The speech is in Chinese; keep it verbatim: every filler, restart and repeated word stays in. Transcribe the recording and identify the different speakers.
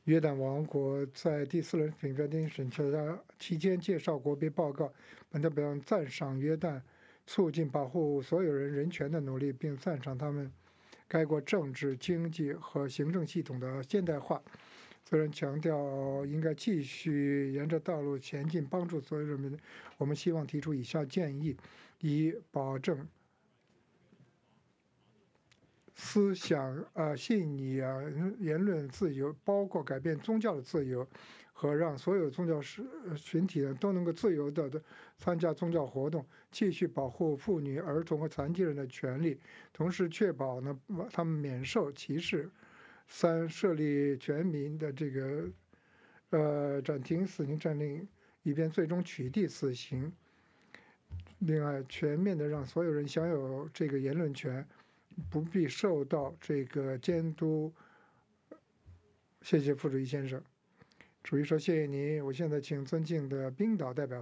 Speaker 1: 约旦王国在第四轮评分定审查期间介绍国别报告，本代表赞赏约旦促进保护所有人人权的努力，并赞赏他们该国政治、经济和行政系统的现代化。虽然强调应该继续沿着道路前进，帮助所有人民，我们希望提出以下建议，以保证思想啊、信仰啊、言论自由，包括改变宗教的自由，和让所有宗教是群体呢都能够自由的的参加宗教活动，继续保护妇女、儿童和残疾人的权利，同时确保呢他们免受歧视。三、设立全民的这个呃暂停死刑战令，以便最终取缔死刑。另外，全面的让所有人享有这个言论权，不必受到这个监督。谢谢副主席先生。主席说：“谢谢你。我现在请尊敬的冰岛代表。”